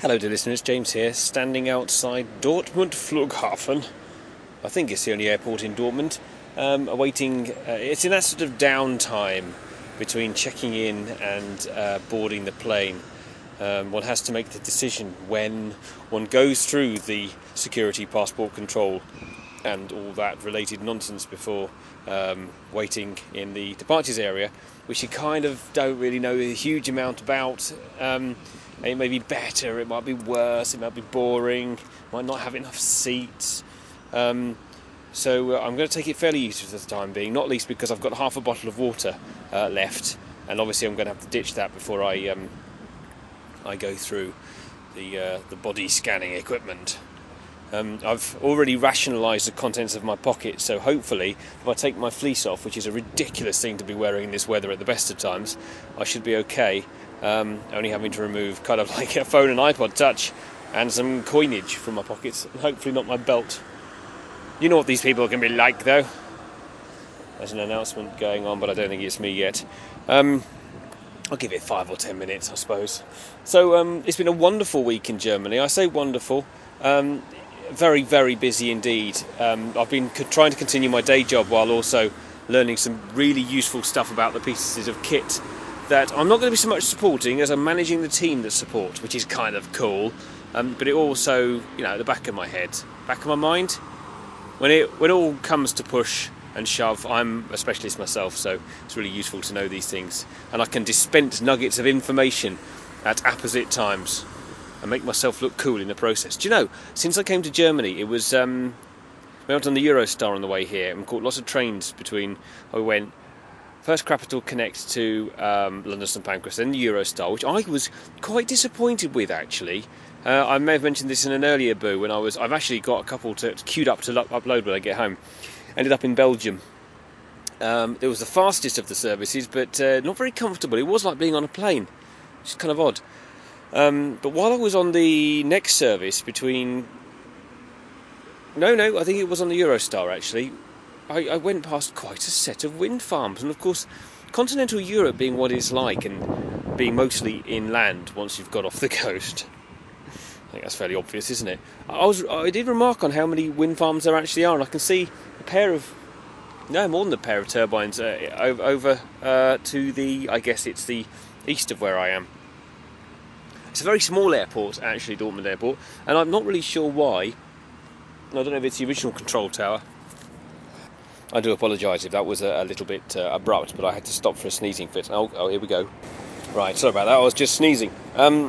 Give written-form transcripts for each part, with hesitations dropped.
Hello dear listeners, James here, standing outside Dortmund Flughafen. I think it's the only airport in Dortmund, awaiting, it's in that sort of downtime between checking in and boarding the plane. One has to make the decision when one goes through the security passport control and all that related nonsense before waiting in the departures area, which you kind of don't really know a huge amount about. It may be better, it might be worse, it might be boring, might not have enough seats. So I'm going to take it fairly easy for the time being, not least because I've got half a bottle of water left, and obviously I'm going to have to ditch that before I go through the body scanning equipment. I've already rationalised the contents of my pocket, so hopefully if I take my fleece off, which is a ridiculous thing to be wearing in this weather at the best of times, I should be okay. Only having to remove kind of like a phone and iPod Touch and some coinage from my pockets, and hopefully not my belt. You know what these people can be like, though. There's an announcement going on, but I don't think it's me yet. I'll give it 5 or 10 minutes, I suppose. So it's been a wonderful week in Germany. I say wonderful. Very, very busy indeed. I've been trying to continue my day job while also learning some really useful stuff about the pieces of kit that I'm not going to be so much supporting as I'm managing the team that support, which is kind of cool. But it also, at the back of my head, back of my mind, when it all comes to push and shove, I'm a specialist myself, so it's really useful to know these things. And I can dispense nuggets of information at apposite times and make myself look cool in the process. Do you know, since I came to Germany, it was, we went on the Eurostar on the way here and caught lots of trains between, we went first Capital Connect to London St Pancras, then the Eurostar, which I was quite disappointed with actually. I may have mentioned this in an earlier boo when I've actually got a couple queued up to upload when I get home. Ended up in Belgium. It was the fastest of the services, but not very comfortable. It was like being on a plane, which is kind of odd. But while I was on the next service between... No, I think it was on the Eurostar actually. I went past quite a set of wind farms, and of course continental Europe being what it's like and being mostly inland once you've got off the coast, I think that's fairly obvious, isn't it? I did remark on how many wind farms there actually are, and I can see more than a pair of turbines over to the, I guess it's the east of where I am. It's a very small airport actually, Dortmund Airport, and I'm not really sure why. I don't know if it's the original control tower. I do apologise if that was a little bit abrupt, but I had to stop for a sneezing fit. Oh, here we go. Right, sorry about that, I was just sneezing. And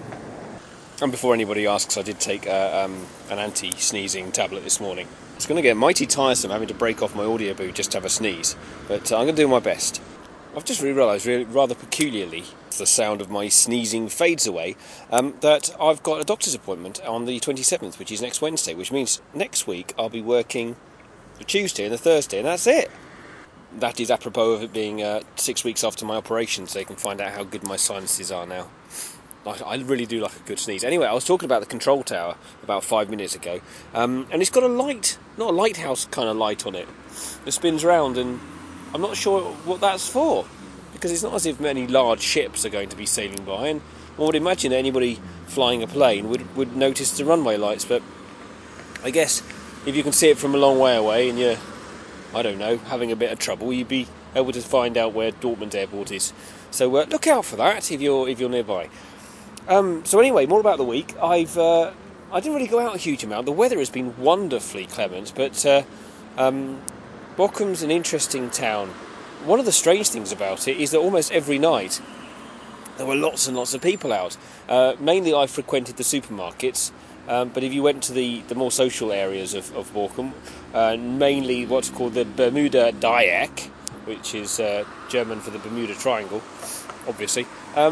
before anybody asks, I did take an anti-sneezing tablet this morning. It's going to get mighty tiresome having to break off my audio booth just to have a sneeze, but I'm going to do my best. I've just realised, rather peculiarly, as the sound of my sneezing fades away, that I've got a doctor's appointment on the 27th, which is next Wednesday, which means next week I'll be working the Tuesday and the Thursday, and that's it. That is apropos of it being 6 weeks after my operation, so you can find out how good my sinuses are now. I really do like a good sneeze. Anyway, I was talking about the control tower about 5 minutes ago, and it's got a light, not a lighthouse kind of light on it. It spins round, and I'm not sure what that's for, because it's not as if many large ships are going to be sailing by, and one would imagine that anybody flying a plane would notice the runway lights, but I guess if you can see it from a long way away and you're, I don't know, having a bit of trouble, you'd be able to find out where Dortmund Airport is. So look out for that if you're nearby. So anyway, more about the week. I didn't really go out a huge amount. The weather has been wonderfully clement, but Bochum's an interesting town. One of the strange things about it is that almost every night there were lots and lots of people out. Mainly I frequented the supermarkets, but if you went to the more social areas of Bochum, mainly what's called the Bermuda Dreieck, which is German for the Bermuda Triangle, obviously,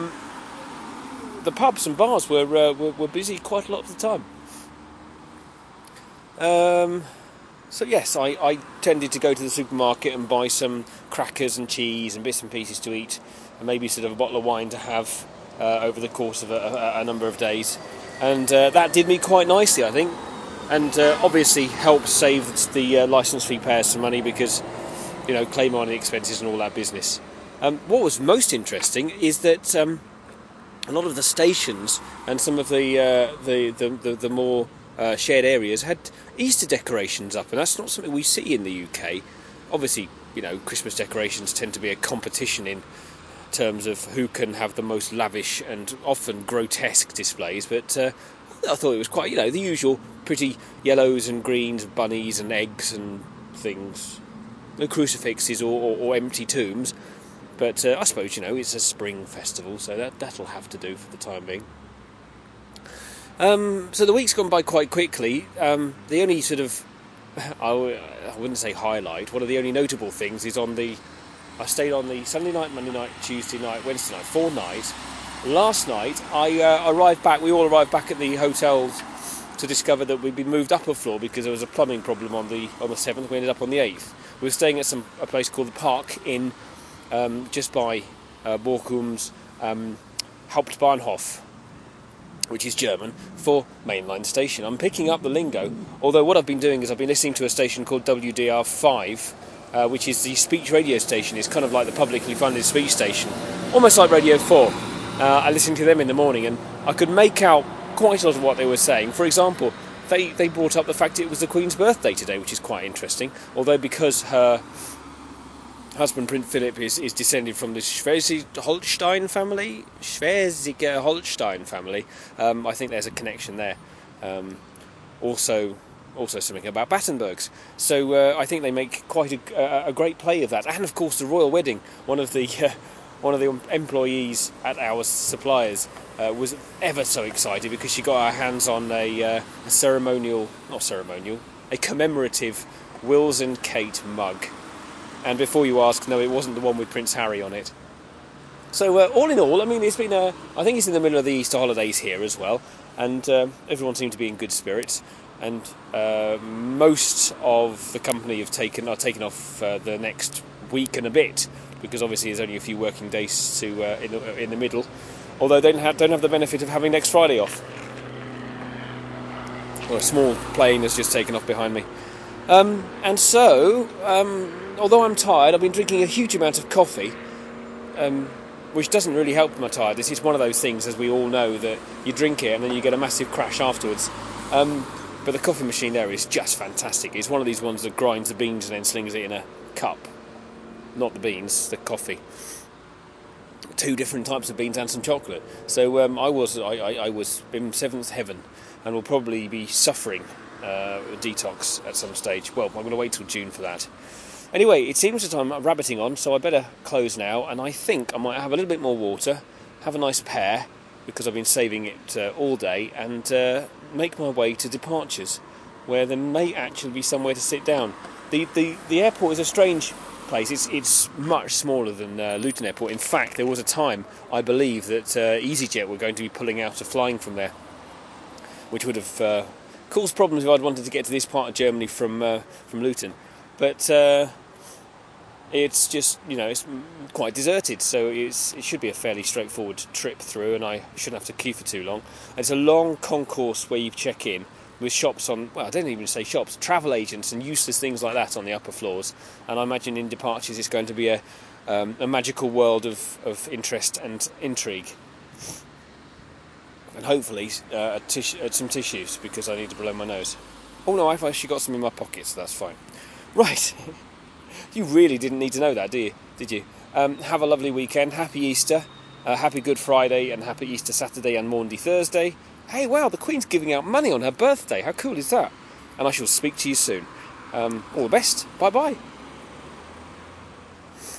the pubs and bars were busy quite a lot of the time. So yes, I tended to go to the supermarket and buy some crackers and cheese and bits and pieces to eat, and maybe sort of a bottle of wine to have over the course of a number of days. And that did me quite nicely, I think, and obviously helped save the licence fee payers some money because, claim on the expenses and all that business. What was most interesting is that a lot of the stations and some of the more shared areas had Easter decorations up, and that's not something we see in the UK. Obviously, Christmas decorations tend to be a competition in terms of who can have the most lavish and often grotesque displays, but I thought it was quite, the usual pretty yellows and greens, bunnies and eggs and things. No crucifixes or empty tombs, but I suppose, it's a spring festival, so that'll have to do for the time being. So the week's gone by quite quickly. The only sort of, I wouldn't say highlight, one of the only notable things is I stayed on the Sunday night, Monday night, Tuesday night, Wednesday night, 4 nights. Last night, we all arrived back at the hotel to discover that we'd been moved up a floor because there was a plumbing problem on the 7th. We ended up on the 8th. We were staying at a place called the Park Inn, just by Bochum's Hauptbahnhof, which is German for mainline station. I'm picking up the lingo, although what I've been doing is I've been listening to a station called WDR5, which is the speech radio station. It's kind of like the publicly funded speech station, almost like Radio 4. I listened to them in the morning and I could make out quite a lot of what they were saying. For example, they brought up the fact it was the Queen's birthday today, which is quite interesting, although because her husband Prince Philip is descended from the Schleswig-Holstein family, I think there's a connection there. Also something about Battenbergs. So I think they make quite a great play of that. And of course the royal wedding. One of the employees at our suppliers was ever so excited because she got her hands on a commemorative Wills and Kate mug. And before you ask, no, it wasn't the one with Prince Harry on it. So all in all, I mean, it's been I think it's in the middle of the Easter holidays here as well, and everyone seemed to be in good spirits. And most of the company are taken off the next week and a bit, because obviously there's only a few working days in the middle. Although they don't have the benefit of having next Friday off. Well, a small plane has just taken off behind me. And so, although I'm tired, I've been drinking a huge amount of coffee, which doesn't really help my tiredness. It's one of those things, as we all know, that you drink it and then you get a massive crash afterwards. But the coffee machine there is just fantastic. It's one of these ones that grinds the beans and then slings it in a cup. Not the beans, the coffee. 2 different types of beans and some chocolate. So I was in 7th heaven and will probably be suffering detox at some stage. Well, I'm going to wait till June for that. Anyway, it seems that I'm rabbiting on, so I better close now, and I think I might have a little bit more water, have a nice pear, because I've been saving it all day, and make my way to departures, where there may actually be somewhere to sit down. The airport is a strange place. It's much smaller than Luton Airport. In fact, there was a time, I believe, that EasyJet were going to be pulling out of flying from there, which would have caused problems if I'd wanted to get to this part of Germany from Luton. But it's just, it's quite deserted, so it should be a fairly straightforward trip through, and I shouldn't have to queue for too long. And it's a long concourse where you check in, with shops on, well, I don't even say shops, travel agents and useless things like that on the upper floors. And I imagine in departures it's going to be a magical world of interest and intrigue. And hopefully some tissues, because I need to blow my nose. Oh no, I've actually got some in my pocket, so that's fine. Right. You really didn't need to know that, did you? Have a lovely weekend. Happy Easter. Happy Good Friday and happy Easter Saturday and Maundy Thursday. Hey, wow, the Queen's giving out money on her birthday. How cool is that? And I shall speak to you soon. All the best. Bye-bye.